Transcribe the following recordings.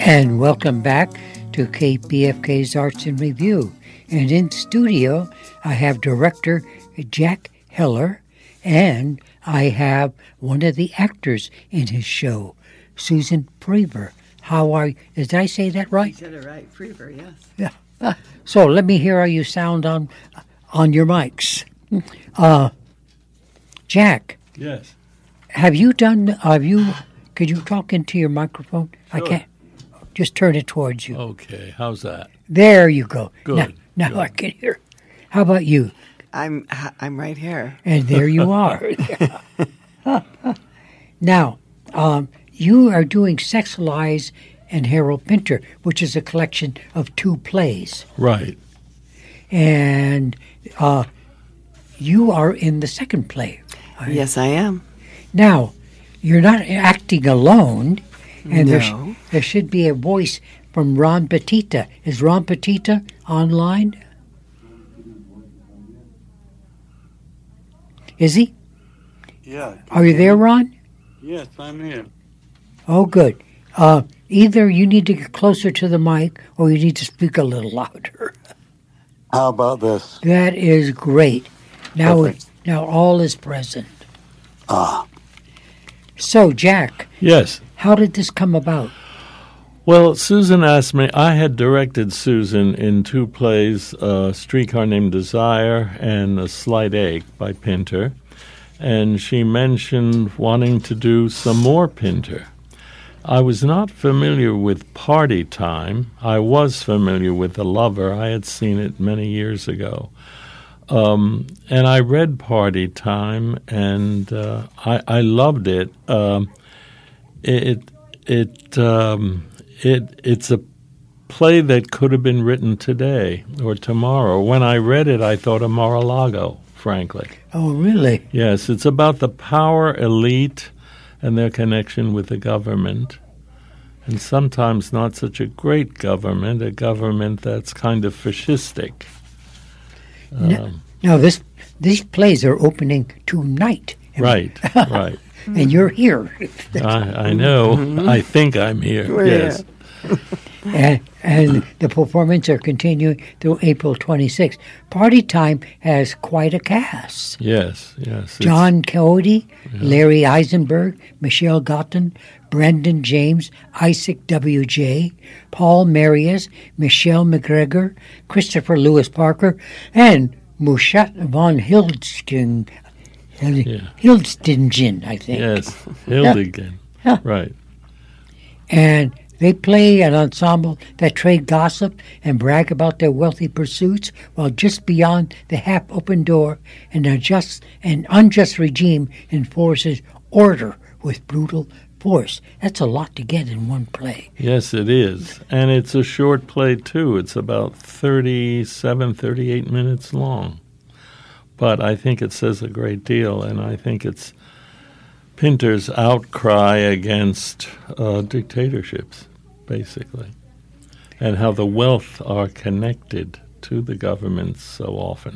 And welcome back to KPFK's Arts in Review. And in studio, I have director Jack Heller, and I have one of the actors in his show, Susan Prever. How are you? Did I say that right? You said it right. Prever, yes. Yeah. So let me hear how you sound on your mics. Jack. Yes. Could you talk into your microphone? Sure. I can't. Just turn it towards you. Okay, how's that? There you go. Good. Now Good. I can hear. How about you? I'm right here. And there you are. Now, you are doing Sex Lies and Harold Pinter, which is a collection of 2 plays. Right. And you are in the second play. Yes, I am. Now, you're not acting alone, and No. there should be a voice from Ron Petita. Is Ron Petita online? Is he? Yeah. Are you there, Ron? Yes, I'm here. Oh, good. Either you need to get closer to the mic or you need to speak a little louder. How about this? That is great. Now, Perfect. now all is present. Ah, So, Jack, Yes. how did this come about? Well, Susan asked me, I had directed Susan in 2 plays, Streetcar Named Desire and A Slight Ache by Pinter, and she mentioned wanting to do some more Pinter. I was not familiar with Party Time. I was familiar with The Lover. I had seen it many years ago. And I read Party Time, and I loved it. It's a play that could have been written today or tomorrow. When I read it, I thought of Mar-a-Lago, frankly. Oh, really? Yes, it's about the power elite and their connection with the government, and sometimes not such a great government, a government that's kind of fascistic. Now, these plays are opening tonight. Right, right. And you're here. I know. I think I'm here. Well, Yes. And the performance are continuing through April 26th. Party Time has quite a cast. Yes, yes. John Cody, Larry Eisenberg, Michelle Gotten, Brendan James, Isaac W.J., Paul Marius, Michelle McGregor, Christopher Lewis Parker, and Mushat von Hildstingen, I think. Yes, Hildegen. Yeah. Right. And they play an ensemble that trade gossip and brag about their wealthy pursuits, while just beyond the half-open door, an unjust regime enforces order with brutal force. That's a lot to get in one play. Yes, it is. And it's a short play, too. It's about 38 minutes long. But I think it says a great deal, and I think it's Pinter's outcry against dictatorships, basically, and how the wealth are connected to the governments so often.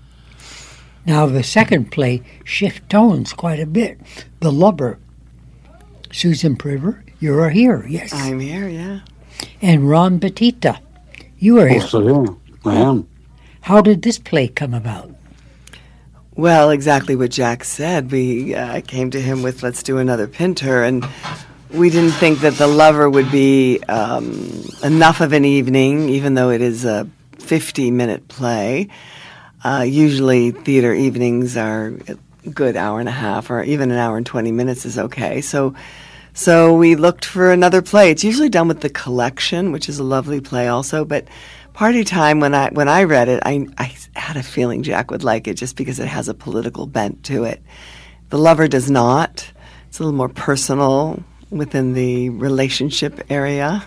Now, the second play shifts tones quite a bit. The Lover. Susan Prever, you are here, yes. I'm here, yeah. And Ron Petita, you are here. also here. I am. How did this play come about? Well, exactly what Jack said. We came to him with, let's do another Pinter, and we didn't think that The Lover would be enough of an evening, even though it is a 50-minute play. Usually theater evenings are a good hour and a half, or even an hour and 20 minutes is okay. So we looked for another play. It's usually done with The Collection, which is a lovely play also, but Party Time, when I read it, I had a feeling Jack would like it just because it has a political bent to it. The Lover does not. It's a little more personal within the relationship area.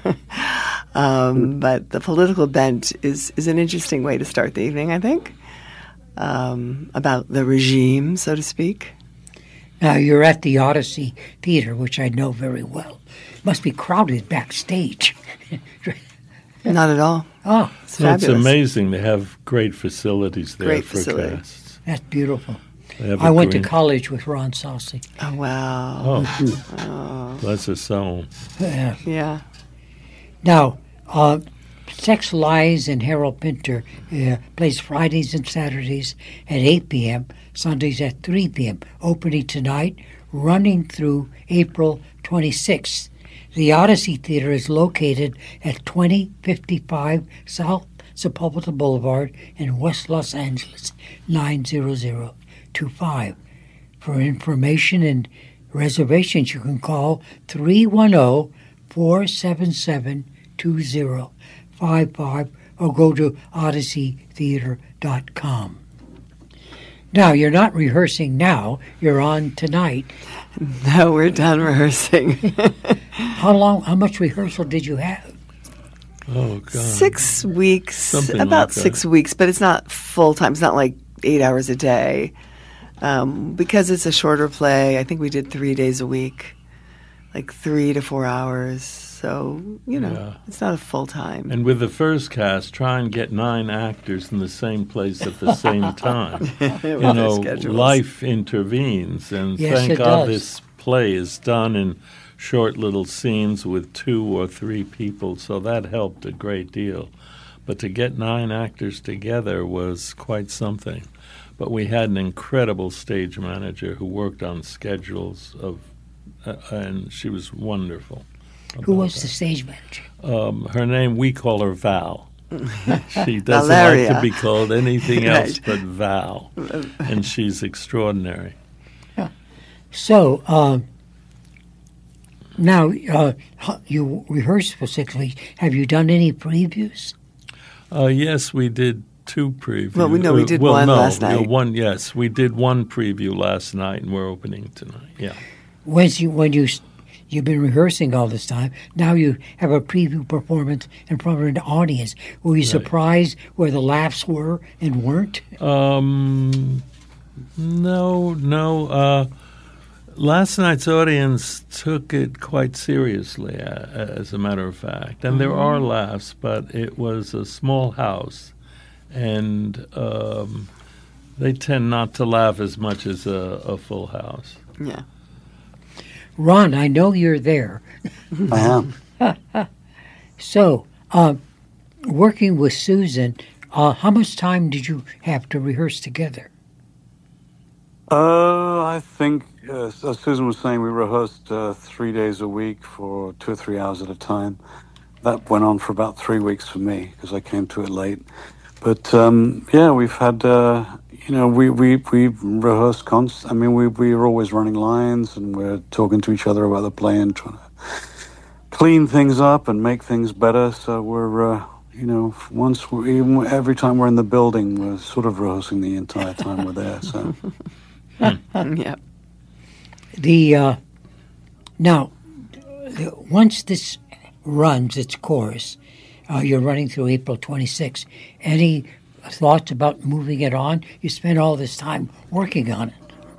But the political bent is an interesting way to start the evening, I think, about the regime, so to speak. Now, you're at the Odyssey Theater, which I know very well. It must be crowded backstage. Not at all. Oh, It's No, it's fabulous. amazing. They have great facilities there Great for facility. casts. that's beautiful. They have I a went to green- college with Ron Saucy. Oh, wow. Oh, bless his soul. Yeah. Yeah. Now, Sex, Lies, and Harold Pinter plays Fridays and Saturdays at 8 p.m., Sundays at 3 p.m., opening tonight, running through April 26th. The Odyssey Theater is located at 2055 South Sepulveda Boulevard in West Los Angeles, 90025. For information and reservations, you can call 310-477-2055 or go to odysseytheater.com. Now, you're not rehearsing now. You're on tonight. No, we're done rehearsing. How much rehearsal did you have? Oh, God. 6 weeks. Something about like that. 6 weeks, but it's not full time. It's not like 8 hours a day. Because it's a shorter play, I think we did 3 days a week, like 3 to 4 hours. So, it's not a full time. And with the first cast, try and get 9 actors in the same place at the same time. Life intervenes, and Yes, thank it God does. this play is done in short little scenes with 2 or 3 people, so that helped a great deal. But to get 9 actors together was quite something. But we had an incredible stage manager who worked on schedules and she was wonderful. Who was the stage manager? Her name, we call her Val. She doesn't Valeria. like to be called anything else Right. but Val. And she's extraordinary. So, now you rehearsed for 6 weeks. Have you done any previews? Yes, we did 2 previews. Well, we did one last night. Yes, we did 1 preview last night, and we're opening tonight. Yeah. You've been rehearsing all this time. Now you have a preview performance in front of an audience. Were you surprised where the laughs were and weren't? No. Last night's audience took it quite seriously, as a matter of fact. And there are laughs, but it was a small house. And they tend not to laugh as much as a full house. Yeah. Ron, I know you're there. I am. So, working with Susan, how much time did you have to rehearse together? I think, as Susan was saying, we rehearsed 3 days a week for 2 or 3 hours at a time. That went on for about 3 weeks for me because I came to it late. But we've had, we rehearse constantly. I mean, we're always running lines and we're talking to each other about the play and trying to clean things up and make things better. So we're, every time we're in the building, we're sort of rehearsing the entire time we're there. So. Yeah. Once this runs its course, you're running through April 26th. Any thoughts about moving it on? You spent all this time working on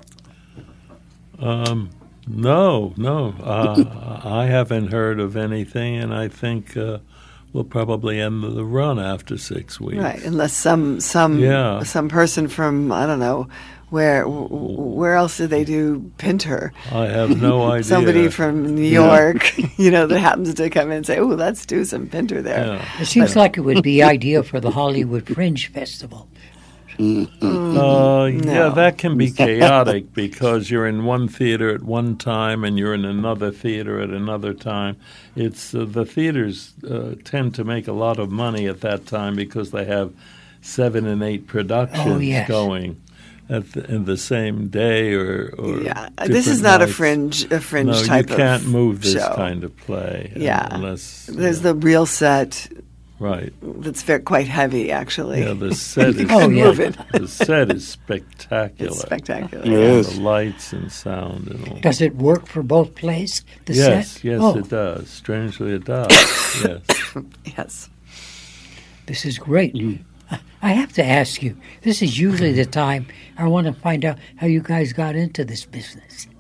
it. No. I haven't heard of anything, and I think we'll probably end the run after 6 weeks. Right, unless some person from, I don't know, where else do they do Pinter? I have no idea. Somebody from New York, that happens to come in and say, "Oh, let's do some Pinter there." Yeah. It seems like it would be ideal for the Hollywood Fringe Festival. Yeah, that can be chaotic because you're in one theater at one time and you're in another theater at another time. It's the theaters tend to make a lot of money at that time because they have 7 and 8 productions going in the same day or yeah. This is not nights. a fringe No, type of you can't move this show. kind of play. Yeah, unless there's the real set. Right. That's quite heavy, actually. Yeah, the set is the set is spectacular. It's spectacular. It is. The lights and sound and all. Does it work for both plays? The set? Yes, it does. Strangely, it does. Yes. Yes. This is great. I have to ask you. This is usually the time I want to find out how you guys got into this business.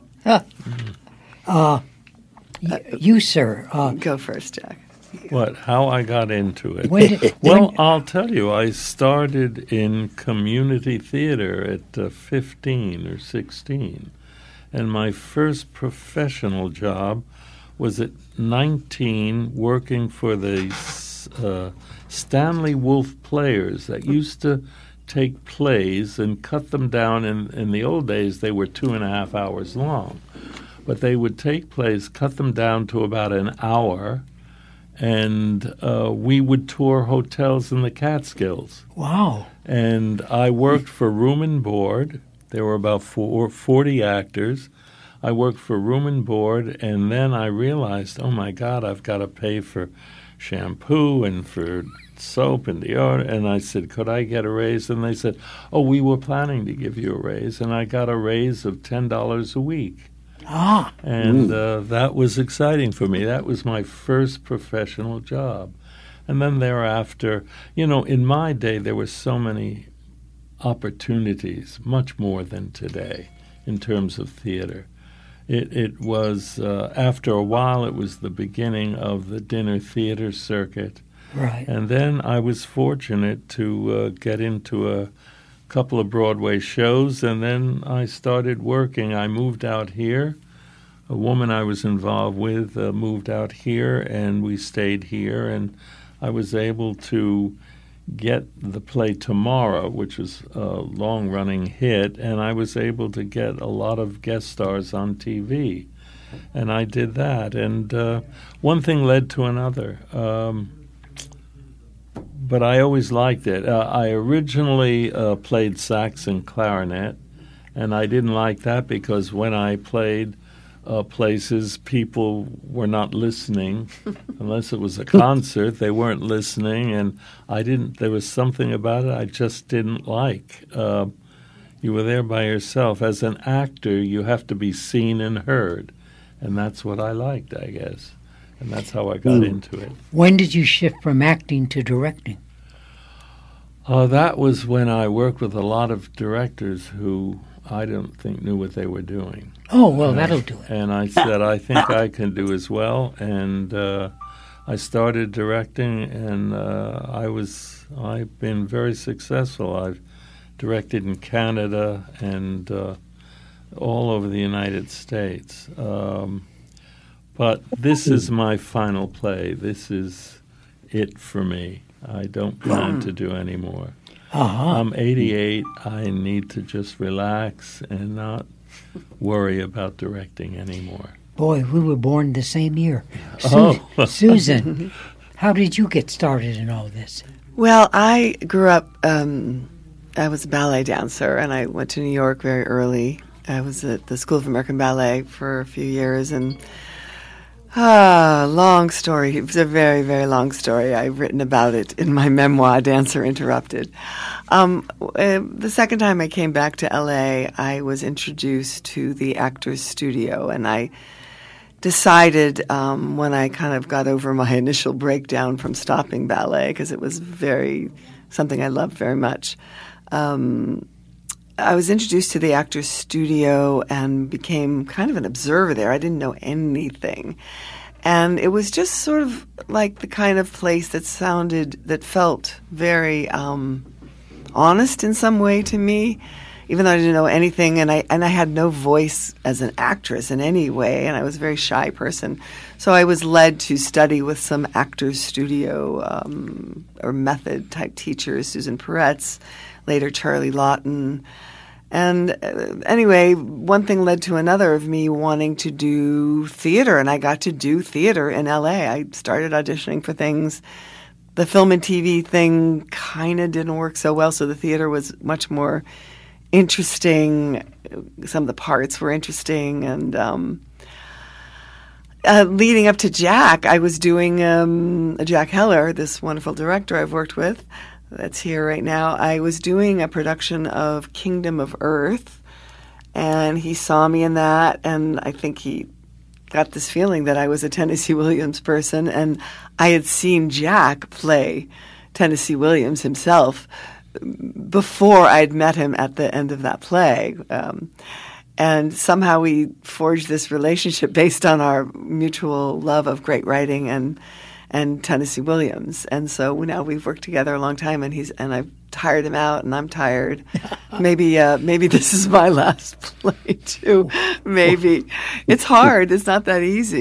You, sir. Go first, Jack. What? How I got into it? Well, I'll tell you. I started in community theater at 15 or 16, and my first professional job was at 19 working for the Stanley Wolf Players that used to take plays and cut them down. In the old days, they were 2.5 hours long. But they would take plays, cut them down to about an hour, and we would tour hotels in the Catskills. Wow. And I worked for room and board. There were about 40 actors. I worked for room and board, and then I realized, oh, my God, I've got to pay for shampoo and for soap and deodorant. And I said, could I get a raise? And they said, oh, we were planning to give you a raise. And I got a raise of $10 a week. Ah. And that was exciting for me. That was my first professional job. And then thereafter, in my day, there were so many opportunities, much more than today, in terms of theater. It was, after a while, it was the beginning of the dinner theater circuit. Right. And then I was fortunate to get into a couple of Broadway shows, and then I started working. I moved out here. A woman I was involved with moved out here, and we stayed here, and I was able to get the play Tomorrow, which was a long-running hit, and I was able to get a lot of guest stars on TV. And I did that, and one thing led to another. But I always liked it. I originally played sax and clarinet, and I didn't like that because when I played places, people were not listening. Unless it was a concert, they weren't listening, and there was something about it I just didn't like. You were there by yourself. As an actor, you have to be seen and heard, and that's what I liked, I guess. And that's how I got into it. When did you shift from acting to directing? That was when I worked with a lot of directors who I don't think knew what they were doing. Oh, well, that'll do it. And I said, I think I can do as well. And I started directing, and I've been very successful. I've directed in Canada and all over the United States. But this is my final play. This is it for me. I don't plan to do any more. I'm 88. I need to just relax and not worry about directing anymore. Boy, we were born the same year. Susan, how did you get started in all this? Well, I grew up, I was a ballet dancer, and I went to New York very early. I was at the School of American Ballet for a few years, and long story. It was a very, very long story. I've written about it in my memoir, Dancer Interrupted. The second time I came back to L.A., I was introduced to the Actors Studio, and I decided when I kind of got over my initial breakdown from stopping ballet, because it was something I loved very much, I was introduced to the Actors Studio and became kind of an observer there. I didn't know anything. And it was just sort of like the kind of place that felt very honest in some way to me, even though I didn't know anything, and I had no voice as an actress in any way, and I was a very shy person. So I was led to study with some Actors Studio or method type teachers, Susan Peretz, later Charlie Lawton. And anyway, one thing led to another of me wanting to do theater, and I got to do theater in L.A. I started auditioning for things. The film and TV thing kind of didn't work so well, so the theater was much more interesting. Some of the parts were interesting, and leading up to Jack, I was doing Jack Heller, this wonderful director I've worked with, that's here right now. I was doing a production of Kingdom of Earth, and he saw me in that, and I think he got this feeling that I was a Tennessee Williams person, and I had seen Jack play Tennessee Williams himself before I'd met him at the end of that play. And somehow we forged this relationship based on our mutual love of great writing and Tennessee Williams. And so now we've worked together a long time, and I've tired him out, and I'm tired. Maybe this is my last play too. Maybe. It's hard. It's not that easy.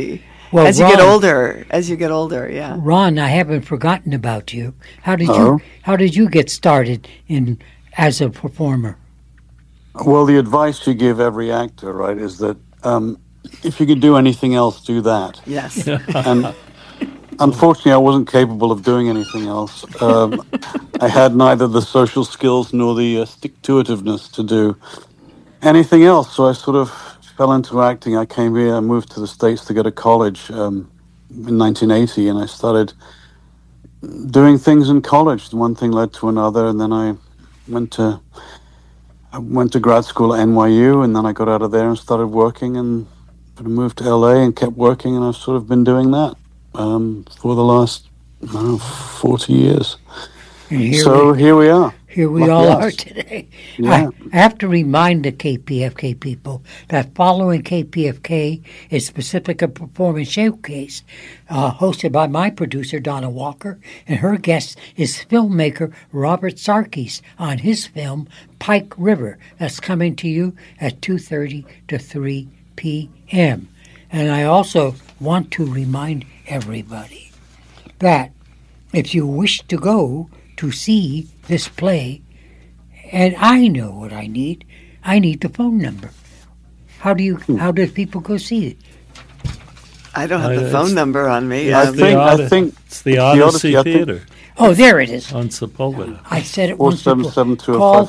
Well, as you get Ron- older, yeah. Ron, I haven't forgotten about you. How did Oh. you get started in as a performer? Well, the advice you give every actor, right, is that if you could do anything else, do that. Yes. And unfortunately, I wasn't capable of doing anything else. I had neither the social skills nor the stick-to-itiveness to do anything else. So I sort of fell into acting. I came here, I moved to the States to go to college in 1980, and I started doing things in college. One thing led to another, and then I went to grad school at NYU, and then I got out of there and started working, and I moved to LA and kept working, and I've sort of been doing that for the last 40 years. And Here we are. Here we Lucky all us. are today. Yeah. I have to remind the KPFK people that following KPFK is Pacifica Performance Showcase, hosted by my producer, Donna Walker, and her guest is filmmaker Robert Sarkis on his film Pike River. That's coming to you at 2:30 to 3 p.m. And I also want to remind everybody that if you wish to go to see this play, and I know what I need the phone number. How do people go see it? I don't have the It's- phone number on me. I think It's the Odyssey, Odyssey I think- Theater Oh, there it is. on Sepulveda. I said it once before. 477-2055. Call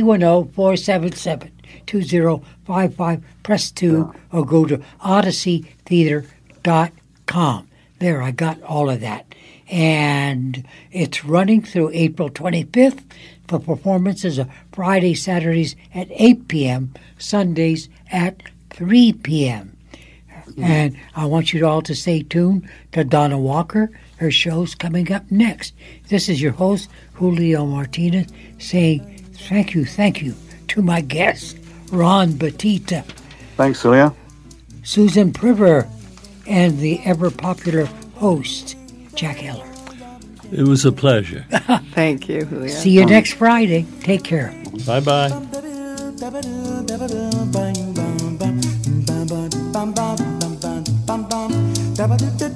310-477-2055, press 2, or go to odysseytheater.com. There, I got all of that. And it's running through April 25th for performances of Fridays, Saturdays at 8 p.m., Sundays at 3 p.m. And I want you all to stay tuned to Donna Walker. Her show's coming up next. This is your host, Julio Martinez, saying thank you to my guest, Ron Batista, Thanks, Celia. Susan Priver, and the ever-popular host, Jack Heller. It was a pleasure. Thank you, Julia. See you next Friday. Take care. Bye-bye.